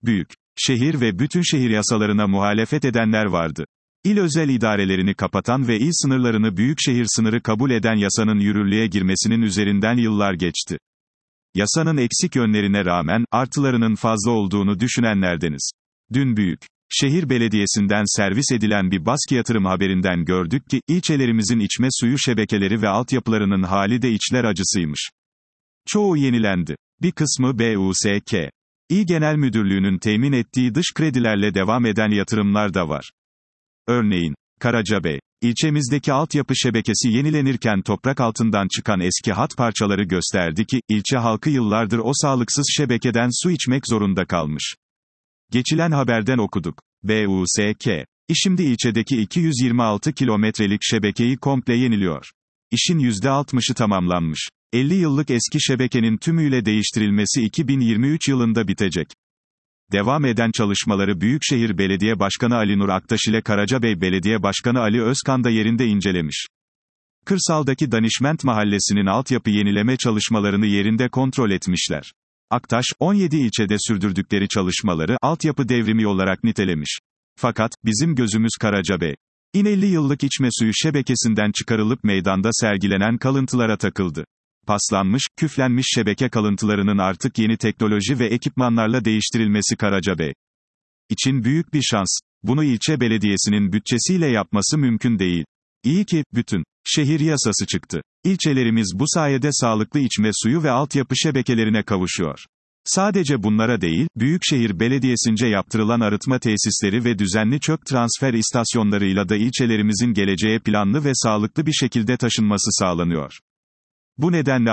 Büyük şehir ve bütün şehir yasalarına muhalefet edenler vardı. İl özel idarelerini kapatan ve il sınırlarını büyükşehir sınırı kabul eden yasanın yürürlüğe girmesinin üzerinden yıllar geçti. Yasanın eksik yönlerine rağmen, artılarının fazla olduğunu düşünenlerdeniz. Dün büyük şehir belediyesinden servis edilen bir baskı yatırım haberinden gördük ki, ilçelerimizin içme suyu şebekeleri ve altyapılarının hali de içler acısıymış. Çoğu yenilendi. Bir kısmı BUSK. İl Genel Müdürlüğü'nün temin ettiği dış kredilerle devam eden yatırımlar da var. Örneğin, Karacabey ilçemizdeki altyapı şebekesi yenilenirken toprak altından çıkan eski hat parçaları gösterdi ki, ilçe halkı yıllardır o sağlıksız şebekeden su içmek zorunda kalmış. Geçilen haberden okuduk. BUSK. Şimdi ilçedeki 226 kilometrelik şebekeyi komple yeniliyor. İşin %60'ı tamamlanmış. 50 yıllık eski şebekenin tümüyle değiştirilmesi 2023 yılında bitecek. Devam eden çalışmaları Büyükşehir Belediye Başkanı Ali Nur Aktaş ile Karacabey Belediye Başkanı Ali Özkan da yerinde incelemiş. Kırsal'daki Danişment Mahallesi'nin altyapı yenileme çalışmalarını yerinde kontrol etmişler. Aktaş, 17 ilçede sürdürdükleri çalışmaları altyapı devrimi olarak nitelemiş. Fakat, bizim gözümüz Karacabey. 50 yıllık içme suyu şebekesinden çıkarılıp meydanda sergilenen kalıntılara takıldı. Paslanmış, küflenmiş şebeke kalıntılarının artık yeni teknoloji ve ekipmanlarla değiştirilmesi Karacabey için büyük bir şans. Bunu ilçe belediyesinin bütçesiyle yapması mümkün değil. İyi ki, bütün şehir yasası çıktı. İlçelerimiz bu sayede sağlıklı içme suyu ve altyapı şebekelerine kavuşuyor. Sadece bunlara değil, Büyükşehir Belediyesi'nce yaptırılan arıtma tesisleri ve düzenli çöp transfer istasyonlarıyla da ilçelerimizin geleceğe planlı ve sağlıklı bir şekilde taşınması sağlanıyor. Bu nedenle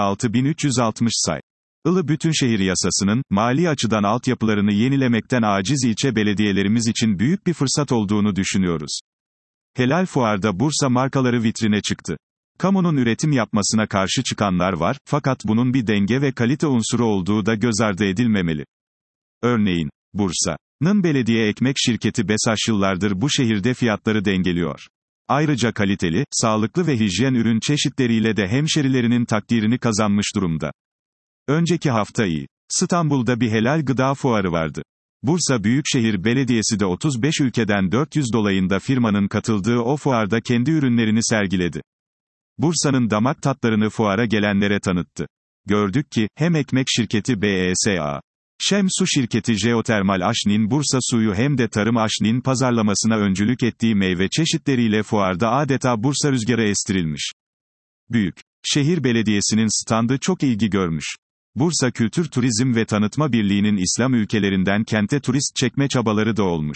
6360 sayılı Bütünşehir Yasası'nın, mali açıdan altyapılarını yenilemekten aciz ilçe belediyelerimiz için büyük bir fırsat olduğunu düşünüyoruz. Helal Fuar'da Bursa markaları vitrine çıktı. Kamunun üretim yapmasına karşı çıkanlar var, fakat bunun bir denge ve kalite unsuru olduğu da göz ardı edilmemeli. Örneğin, Bursa'nın belediye ekmek şirketi BESAŞ yıllardır bu şehirde fiyatları dengeliyor. Ayrıca kaliteli, sağlıklı ve hijyen ürün çeşitleriyle de hemşerilerinin takdirini kazanmış durumda. Önceki hafta İstanbul'da bir helal gıda fuarı vardı. Bursa Büyükşehir Belediyesi de 35 ülkeden 400 dolayında firmanın katıldığı o fuarda kendi ürünlerini sergiledi. Bursa'nın damak tatlarını fuara gelenlere tanıttı. Gördük ki, hem ekmek şirketi BESA, Şem Su şirketi Jeotermal Aşnin Bursa Suyu hem de Tarım Aşnin pazarlamasına öncülük ettiği meyve çeşitleriyle fuarda adeta Bursa rüzgarı estirilmiş. Büyük şehir belediyesinin standı çok ilgi görmüş. Bursa Kültür Turizm ve Tanıtma Birliği'nin İslam ülkelerinden kente turist çekme çabaları da olmuş.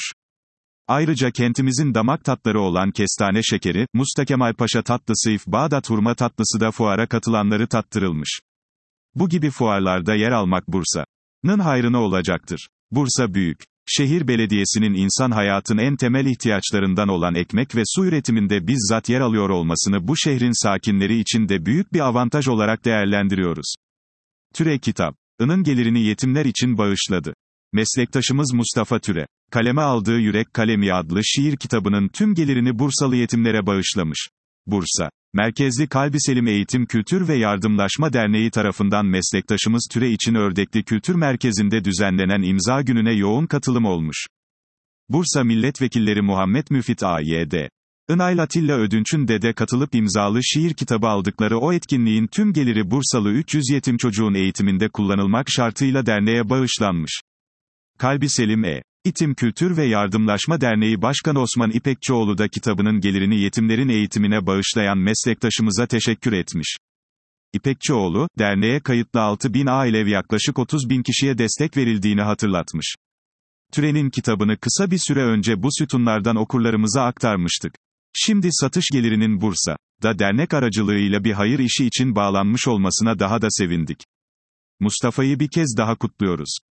Ayrıca kentimizin damak tatları olan kestane şekeri, Mustakemalpaşa tatlısı Bağdat hurma tatlısı da fuara katılanları tattırılmış. Bu gibi fuarlarda yer almak Bursa'nın hayrına olacaktır. Bursa Büyük Şehir Belediyesi'nin insan hayatın en temel ihtiyaçlarından olan ekmek ve su üretiminde bizzat yer alıyor olmasını bu şehrin sakinleri için de büyük bir avantaj olarak değerlendiriyoruz. Türe kitabının gelirini yetimler için bağışladı. Meslektaşımız Mustafa Türe, kaleme aldığı Yürek Kalemi adlı şiir kitabının tüm gelirini Bursalı yetimlere bağışlamış. Bursa merkezli Kalbiselim Eğitim Kültür ve Yardımlaşma Derneği tarafından meslektaşımız Türe için Ördekli Kültür Merkezi'nde düzenlenen imza gününe yoğun katılım olmuş. Bursa Milletvekilleri Muhammed Müfit A.Y.D. Inayl Atilla Ödünç'ün de katılıp imzalı şiir kitabı aldıkları o etkinliğin tüm geliri Bursalı 300 yetim çocuğun eğitiminde kullanılmak şartıyla derneğe bağışlanmış. Kalbiselim Eğitim Kültür ve Yardımlaşma Derneği Başkanı Osman İpekçioğlu da kitabının gelirini yetimlerin eğitimine bağışlayan meslektaşımıza teşekkür etmiş. İpekçioğlu, derneğe kayıtlı 6.000 aile yaklaşık 30.000 kişiye destek verildiğini hatırlatmış. Türe'nin kitabını kısa bir süre önce bu sütunlardan okurlarımıza aktarmıştık. Şimdi satış gelirinin Bursa'da dernek aracılığıyla bir hayır işi için bağlanmış olmasına daha da sevindik. Mustafa'yı bir kez daha kutluyoruz.